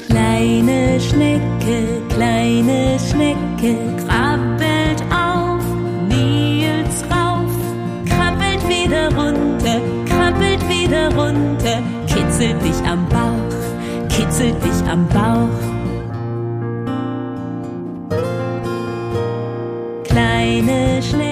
Kleine Schnecke, krabbelt auf Nils rauf, krabbelt wieder runter, kitzelt dich am Bauch. Kleine Schnecke,